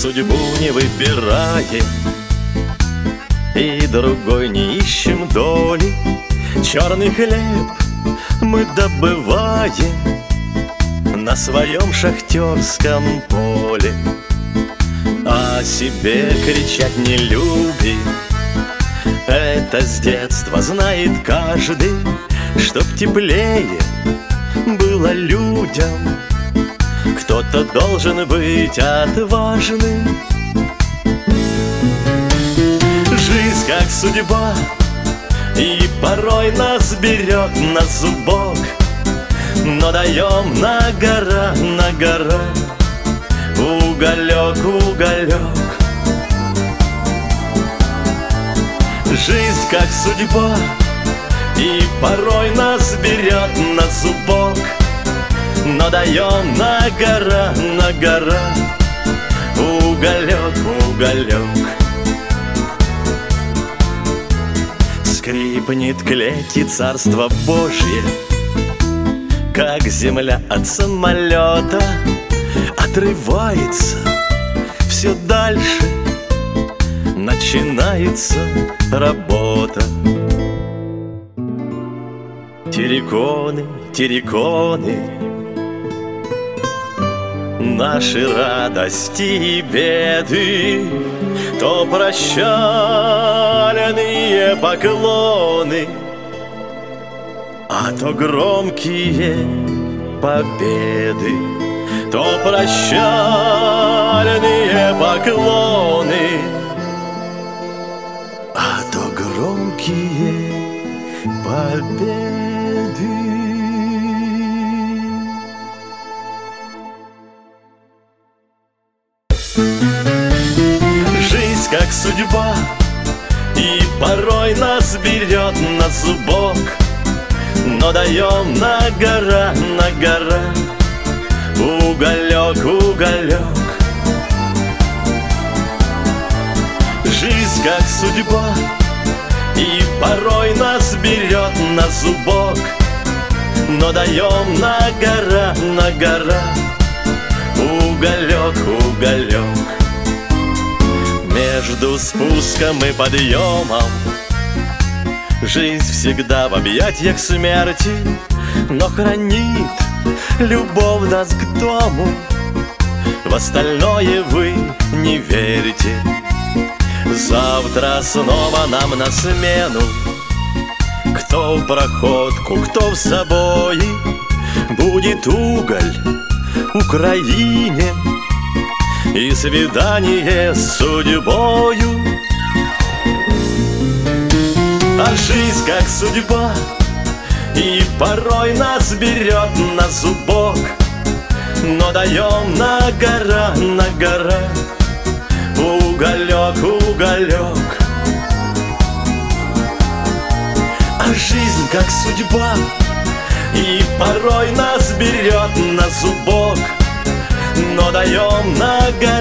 судьбу не выбираем, и другой не ищем доли. Черный хлеб мы добываем на своем шахтерском поле. О себе кричать не любим, это с детства знает каждый. Чтоб теплее было людям, кто-то должен быть отважным. Жизнь как судьба, и порой нас берет на зубок, но даем на гора, уголек, уголек. Жизнь как судьба, и порой нас берет на зубок, но даем на гора, уголек, уголек. Скрипнет клеть и царство Божье, как земля от самолета отрывается все дальше, начинается работа. Терриконы, терриконы, наши радости и беды, то прощальные поклоны, а то громкие победы. То прощальные поклоны, а то громкие победы. Жизнь как судьба, и порой нас берет на зубок, но даем на гора, уголек, уголек. Жизнь как судьба, и порой нас берет на зубок, но даем на гора, уголек, уголек. Между спуском и подъемом жизнь всегда в объятиях смерти, но хранит любовь нас к дому. В остальное вы не верите. Завтра снова нам на смену, кто в проходку, кто в забое, будет уголь Украине и свидание с судьбою. А жизнь как судьба, и порой нас берет на зубок, но даем на гора, уголек, уголек. А жизнь как судьба, и порой нас берет на зубок, но даем на гора,